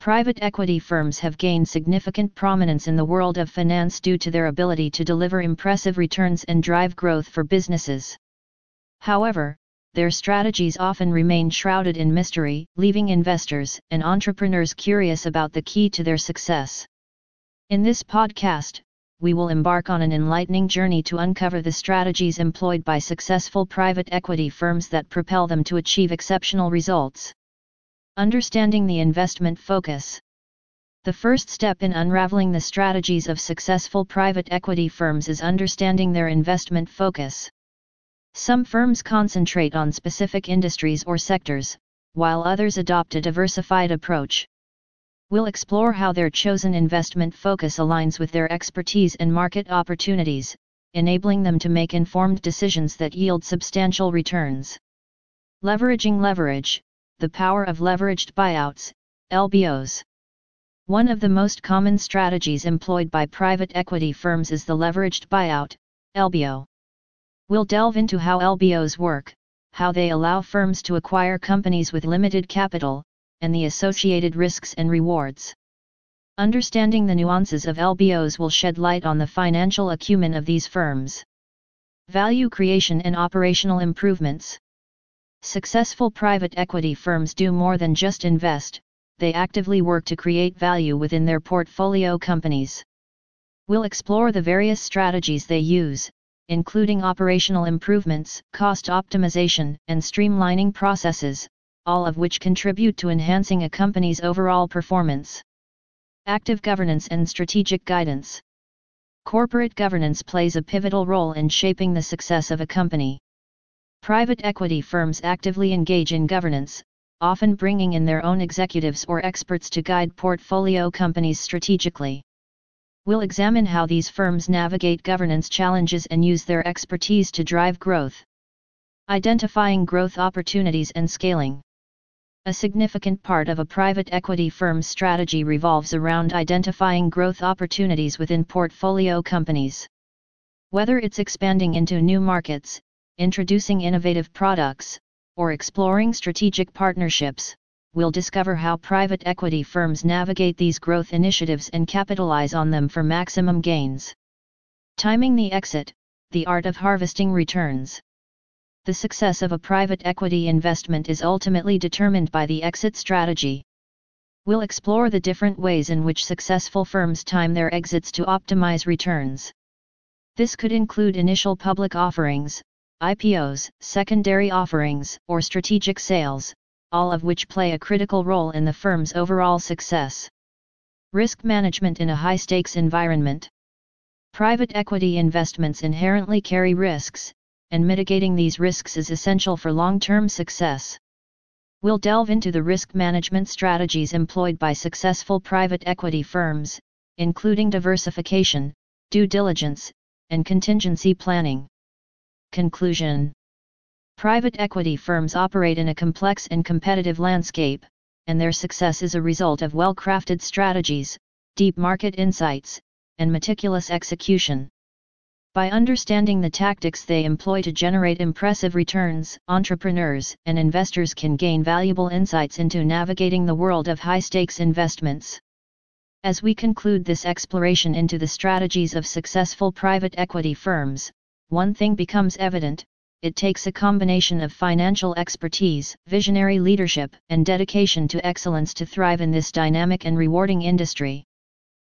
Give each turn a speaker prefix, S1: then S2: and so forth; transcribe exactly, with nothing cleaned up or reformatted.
S1: Private equity firms have gained significant prominence in the world of finance due to their ability to deliver impressive returns and drive growth for businesses. However, their strategies often remain shrouded in mystery, leaving investors and entrepreneurs curious about the key to their success. In this podcast, we will embark on an enlightening journey to uncover the strategies employed by successful private equity firms that propel them to achieve exceptional results. Understanding the investment focus. The first step in unraveling the strategies of successful private equity firms is understanding their investment focus. Some firms concentrate on specific industries or sectors, while others adopt a diversified approach. We'll explore how their chosen investment focus aligns with their expertise and market opportunities, enabling them to make informed decisions that yield substantial returns. Leveraging leverage. The power of leveraged buyouts, L B Os. One of the most common strategies employed by private equity firms is the leveraged buyout, L B O. We'll delve into how L B Os work, how they allow firms to acquire companies with limited capital, and the associated risks and rewards. Understanding the nuances of L B Os will shed light on the financial acumen of these firms. Value creation and operational improvements. Successful private equity firms do more than just invest, they actively work to create value within their portfolio companies. We'll explore the various strategies they use, including operational improvements, cost optimization, and streamlining processes, all of which contribute to enhancing a company's overall performance. Active governance and strategic guidance. Corporate governance plays a pivotal role in shaping the success of a company. Private equity firms actively engage in governance, often bringing in their own executives or experts to guide portfolio companies strategically. We'll examine how these firms navigate governance challenges and use their expertise to drive growth. Identifying growth opportunities and scaling. A significant part of a private equity firm's strategy revolves around identifying growth opportunities within portfolio companies. Whether it's expanding into new markets, introducing innovative products, or exploring strategic partnerships, we'll discover how private equity firms navigate these growth initiatives and capitalize on them for maximum gains. Timing the exit, the art of harvesting returns. The success of a private equity investment is ultimately determined by the exit strategy. We'll explore the different ways in which successful firms time their exits to optimize returns. This could include initial public offerings, I P Os, secondary offerings, or strategic sales, all of which play a critical role in the firm's overall success. Risk management in a high-stakes environment. Private equity investments inherently carry risks, and mitigating these risks is essential for long-term success. We'll delve into the risk management strategies employed by successful private equity firms, including diversification, due diligence, and contingency planning. Conclusion. Private equity firms operate in a complex and competitive landscape, and their success is a result of well-crafted strategies, deep market insights, and meticulous execution. By understanding the tactics they employ to generate impressive returns, entrepreneurs and investors can gain valuable insights into navigating the world of high-stakes investments. As we conclude this exploration into the strategies of successful private equity firms, one thing becomes evident: it takes a combination of financial expertise, visionary leadership, and dedication to excellence to thrive in this dynamic and rewarding industry.